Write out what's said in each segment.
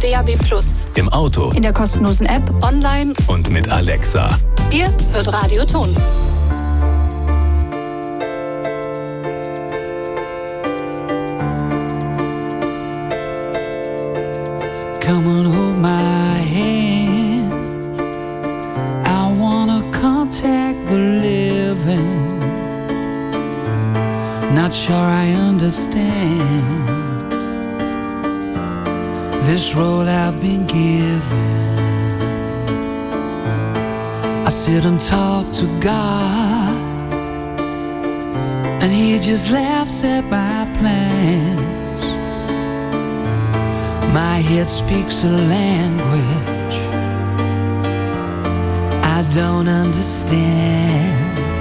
DAB+. Im Auto. In der kostenlosen App, online und mit Alexa. Ihr hört Radio Ton. Come on, hold my hand. I wanna contact the living. Not sure I understand this road I've been given. I sit and talk to God, and He just laughs at my plans. My head speaks a language I don't understand.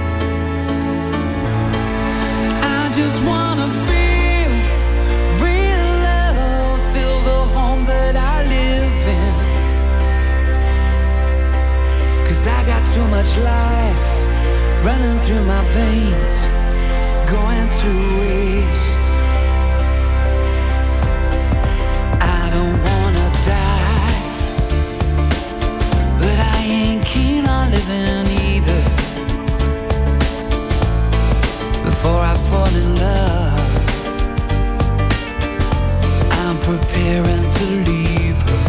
I just wanna feel real love, feel the home that I live in. 'Cause I got too much life running through my veins, going to waste. I don't wanna die, but I ain't keen on living either. Before I fall in love, I'm preparing to leave her.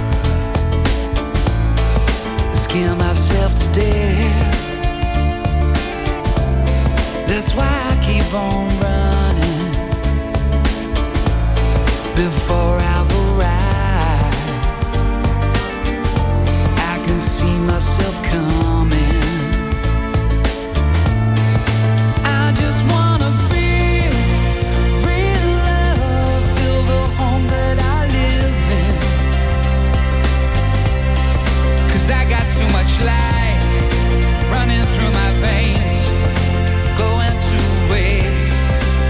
Scare myself to death. That's why I keep on running. Before I've arrived, I can see myself coming. I just wanna feel real love, feel the home that I live in. 'Cause I got too much life running through my veins, going to waste.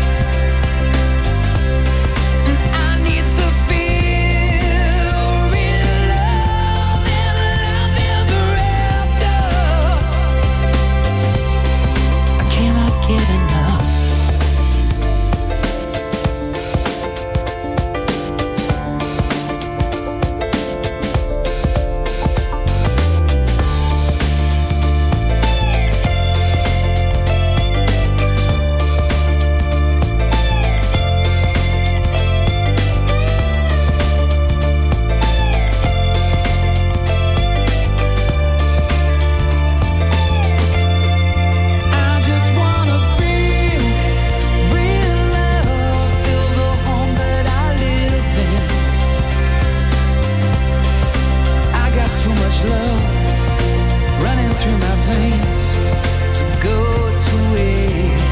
And I need to feel real love and love ever after. I cannot get enough. I just wanna feel real love, feel the home that I live in. I got too much love running through my veins to go to waste.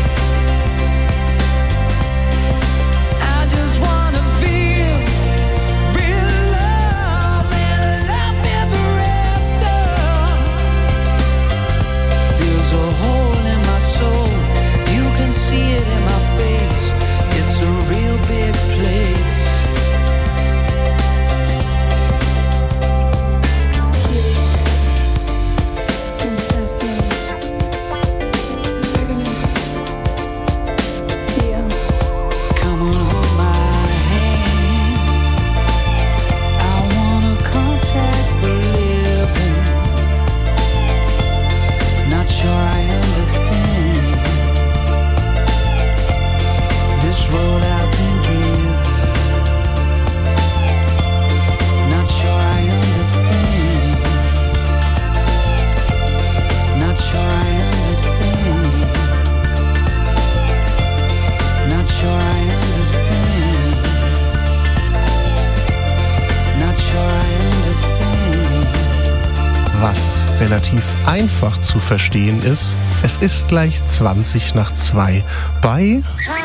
I just wanna feel real love and love ever after. There's a hole in my soul, you can see it in my face. It's a real big place. Come on, hold my hand. I wanna contact the living. Not sure I understand this road I've been given. Not sure I understand. Not sure I understand. Not sure I understand. Not sure I understand. Was relativ einfach zu verstehen ist, es ist gleich 2:20 bei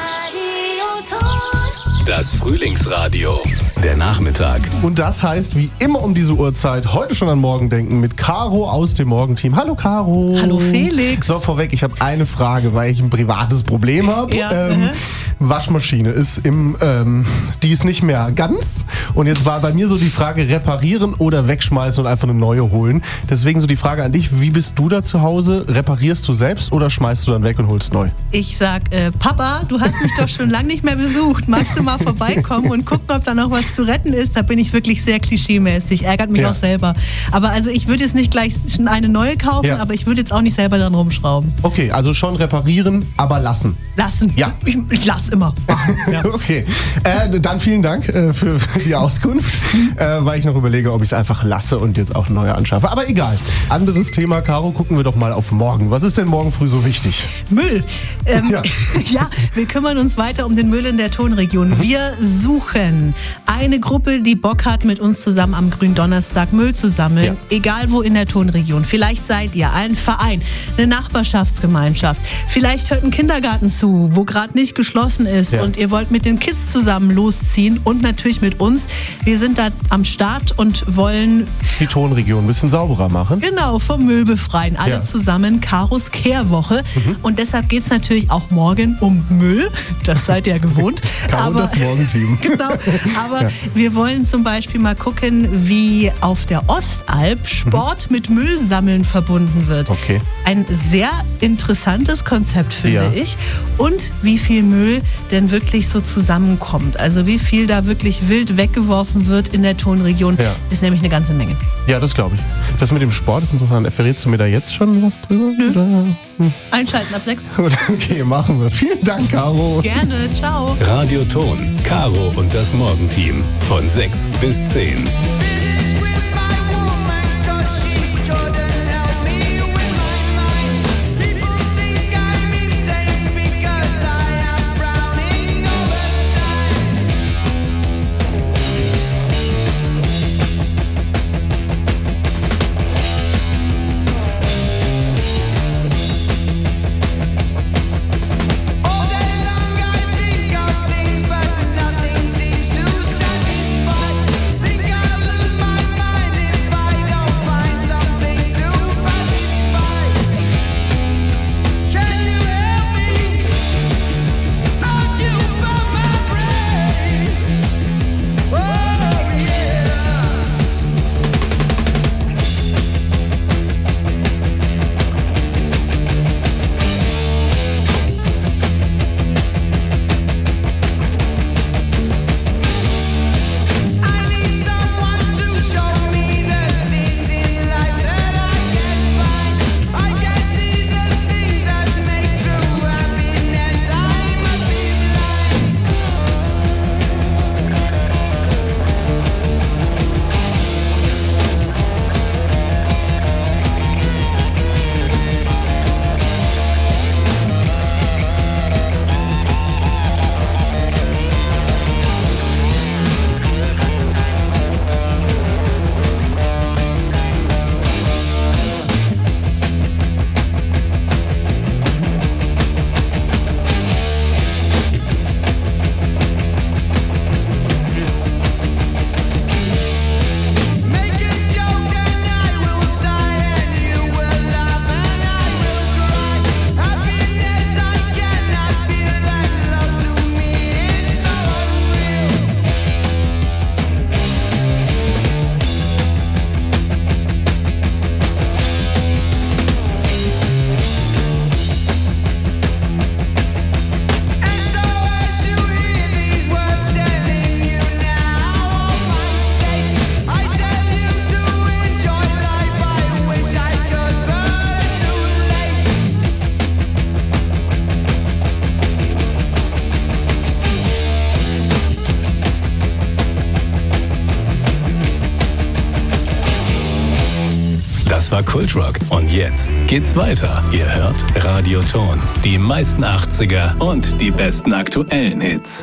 Das Frühlingsradio. Der Nachmittag. und das heißt, wie immer um diese Uhrzeit, heute schon an morgen denken mit Caro aus dem Morgenteam. Hallo Caro. Hallo Felix. So, vorweg, ich habe eine Frage, weil ich ein privates Problem habe. Ja, Waschmaschine ist die ist nicht mehr ganz. Und jetzt war bei mir so die Frage, reparieren oder wegschmeißen und einfach eine neue holen. Deswegen so die Frage an dich, wie bist du da zu Hause? Reparierst du selbst oder schmeißt du dann weg und holst neu? Ich sag, Papa, du hast mich doch schon lange nicht mehr besucht. Magst du mal vorbeikommen und gucken, ob da noch was zu retten ist? Da bin ich wirklich sehr klischeemäßig. Ärgert mich auch selber. Aber also ich würde jetzt nicht gleich eine neue kaufen, aber ich würde jetzt auch nicht selber dran rumschrauben. Okay, also schon reparieren, aber lassen. Lassen? Ja. Ich lass immer. Ja. Okay, dann vielen Dank für die Auskunft, weil ich noch überlege, ob ich es einfach lasse und jetzt auch neue anschaffe. Aber egal. Anderes Thema, Caro, gucken wir doch mal auf morgen. Was ist denn morgen früh so wichtig? Müll. Ja, wir kümmern uns weiter um den Müll in der Tonregion. Wir suchen eine Gruppe, die Bock hat, mit uns zusammen am Gründonnerstag Müll zu sammeln. Ja. Egal wo in der Tonregion. Vielleicht seid ihr ein Verein, eine Nachbarschaftsgemeinschaft. Vielleicht hört ein Kindergarten zu, wo gerade nicht geschlossen ist und ihr wollt mit den Kids zusammen losziehen und natürlich mit uns. Wir sind da am Start und wollen die Tonregion ein bisschen sauberer machen. Genau, vom Müll befreien. Alle zusammen, Karos Kehrwoche. Und deshalb geht es natürlich auch morgen um Müll. Das seid ihr ja gewohnt. Caro, das Morgenteam. Genau, aber wir wollen zum Beispiel mal gucken, wie auf der Ostalb Sport mit Müllsammeln verbunden wird. Okay. Ein sehr interessantes Konzept, finde ich. Und wie viel Müll denn wirklich so zusammenkommt. Also wie viel da wirklich wild weggeworfen wird in der Tonregion, ist nämlich eine ganze Menge. Ja, das glaube ich. Das mit dem Sport ist interessant. Verrätst du mir da jetzt schon was drüber? Nö. Oder? Einschalten ab 6. Okay, machen wir. Vielen Dank, Caro. Gerne, ciao. Radio Ton, Caro und das Morgenteam von 6 bis 10. Das war Kultrock. Und jetzt geht's weiter. Ihr hört Radio Ton. Die meisten 80er und die besten aktuellen Hits.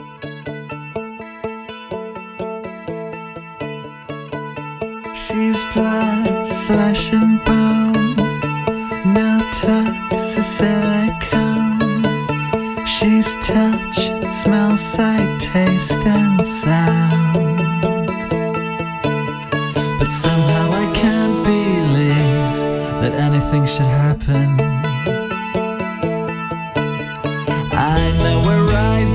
She's blood, flesh and bone. No toes or silicone. She's touch, smell, sight, taste and sound. But somehow I can't believe that anything should happen. I know we're right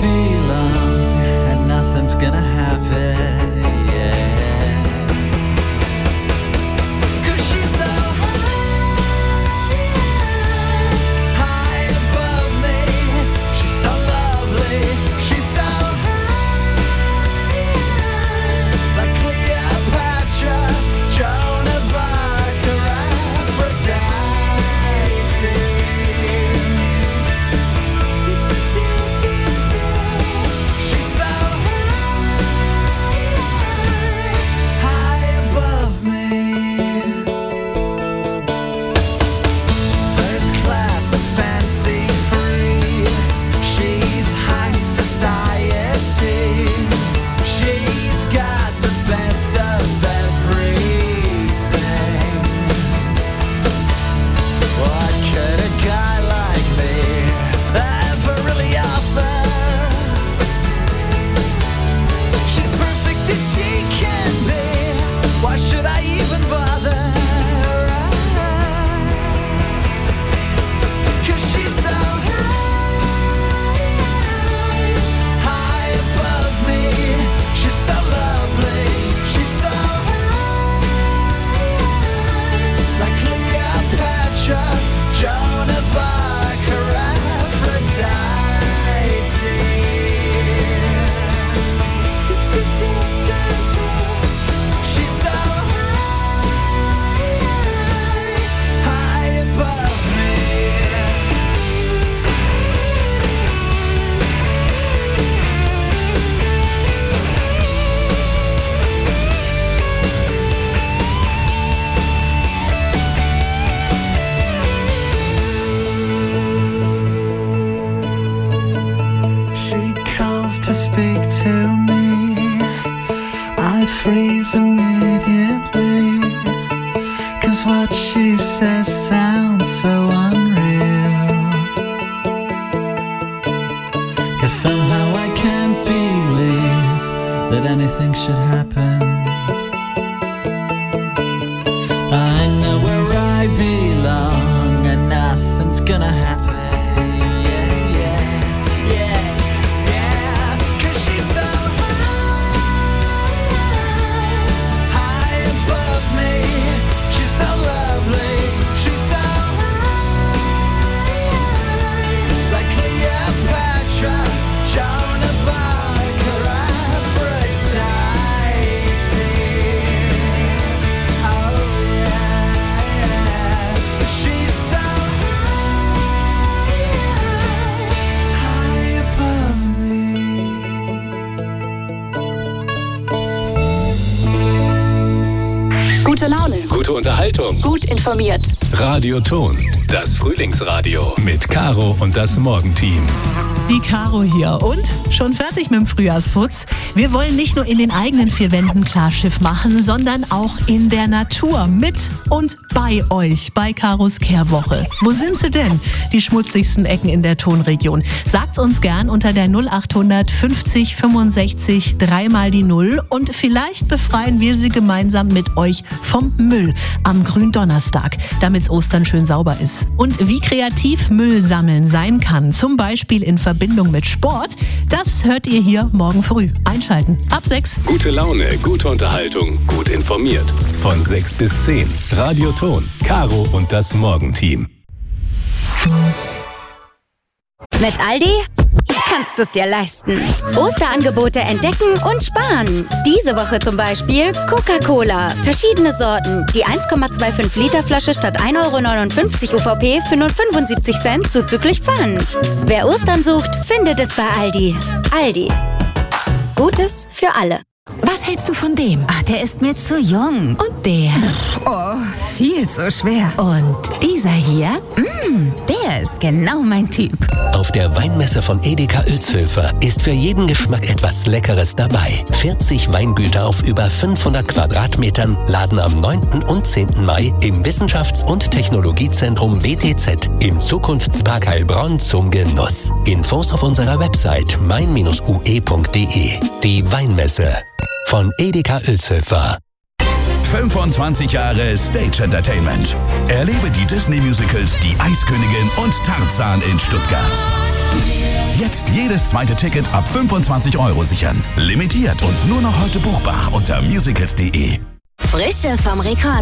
to speak to me, I freeze immediately, 'cause what she says sounds so unreal. 'Cause somehow I can't believe that anything should happen. I know where I belong and nothing's gonna happen. Gute Laune. Gute Unterhaltung. Gut informiert. Radio Ton. Das Frühlingsradio mit Caro und das Morgenteam. Die Caro hier und schon fertig mit dem Frühjahrsputz. Wir wollen nicht nur in den eigenen vier Wänden Klarschiff machen, sondern auch in der Natur mit und bei euch bei Caros Kehrwoche. Wo sind sie denn, die schmutzigsten Ecken in der Tonregion? Sagt's uns gern unter der 0800 50 65 3 die 0 und vielleicht befreien wir sie gemeinsam mit euch vom Müll am Gründonnerstag, damit's Ostern schön sauber ist. Und wie kreativ Müll sammeln sein kann, zum Beispiel in Verbindung mit Sport, das hört ihr hier morgen früh. Einschalten. Ab 6. Gute Laune, gute Unterhaltung, gut informiert. Von 6 bis 10. Radio Ton. Caro und das Morgenteam. Mit Aldi kannst du es dir leisten. Osterangebote entdecken und sparen. Diese Woche zum Beispiel Coca-Cola. Verschiedene Sorten. Die 1,25 Liter Flasche statt 1,59 € UVP für nur 75 Cent zuzüglich Pfand. Wer Ostern sucht, findet es bei Aldi. Aldi. Gutes für alle. Was hältst du von dem? Ach, der ist mir zu jung. Und der? Oh, viel zu schwer. Und dieser hier? Der ist genau mein Typ. Auf der Weinmesse von Edeka Uelzhöfer ist für jeden Geschmack etwas Leckeres dabei. 40 Weingüter auf über 500 Quadratmetern laden am 9. und 10. Mai im Wissenschafts- und Technologiezentrum WTZ im Zukunftspark Heilbronn zum Genuss. Infos auf unserer Website mein-ue.de. Die Weinmesse von Edeka Uelzhöfer. 25 Jahre Stage Entertainment. Erlebe die Disney-Musicals Die Eiskönigin und Tarzan in Stuttgart. Jetzt jedes zweite Ticket ab 25 € sichern. Limitiert und nur noch heute buchbar unter musicals.de. Frische vom Rekord.